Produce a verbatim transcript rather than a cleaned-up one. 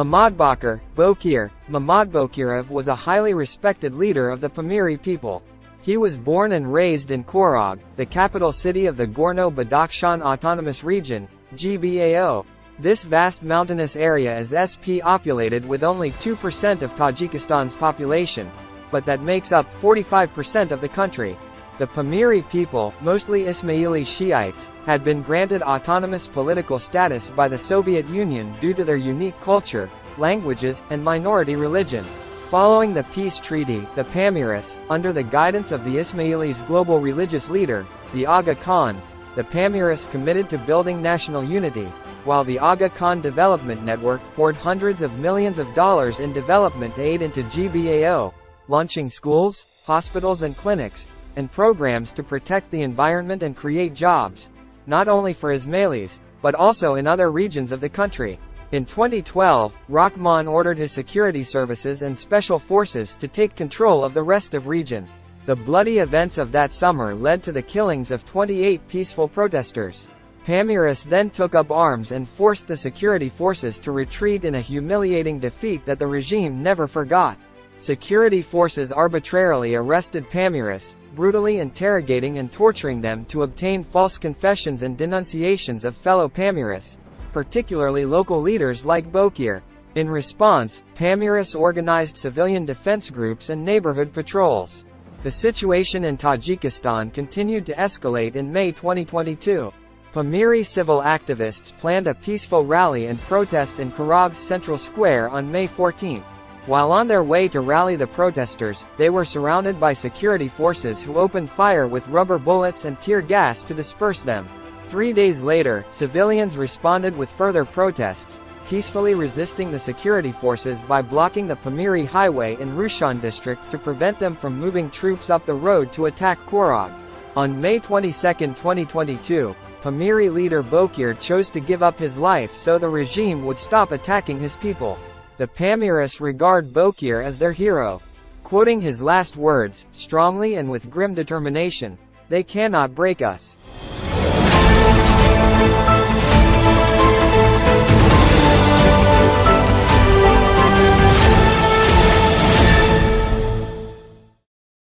Mahmudbakir Bokir. Mahmudbokirov was a highly respected leader of the Pamiri people. He was born and raised in Korog, the capital city of the Gorno-Badakhshan Autonomous Region, G B A O. This vast mountainous area is populated with only two percent of Tajikistan's population, but that makes up forty-five percent of the country. The Pamiri people, mostly Ismaili Shiites, had been granted autonomous political status by the Soviet Union due to their unique culture, languages, and minority religion. Following the peace treaty, the Pamiris, under the guidance of the Ismailis' global religious leader, the Aga Khan, the Pamiris committed to building national unity, while the Aga Khan Development Network poured hundreds of millions of dollars in development aid into G B A O, launching schools, hospitals and clinics, and programs to protect the environment and create jobs, not only for Ismailis, but also in other regions of the country. In twenty twelve, Rahman ordered his security services and special forces to take control of the rest of region. The bloody events of that summer led to the killings of twenty-eight peaceful protesters. Pamiris then took up arms and forced the security forces to retreat in a humiliating defeat that the regime never forgot. Security forces arbitrarily arrested Pamiris, brutally interrogating and torturing them to obtain false confessions and denunciations of fellow Pamiris, particularly local leaders like Bokir. In response, Pamiris organized civilian defense groups and neighborhood patrols. The situation in Tajikistan continued to escalate in May twenty twenty-two. Pamiri civil activists planned a peaceful rally and protest in Korog's Central Square on May fourteenth. While on their way to rally the protesters, they were surrounded by security forces who opened fire with rubber bullets and tear gas to disperse them. Three days later, civilians responded with further protests, peacefully resisting the security forces by blocking the Pamiri highway in Rushan district to prevent them from moving troops up the road to attack Korog. On May twenty-second twenty twenty-two, Pamiri leader Bokir chose to give up his life so the regime would stop attacking his people. The Pamiris regard Bokir as their hero. Quoting his last words, strongly and with grim determination, "They cannot break us."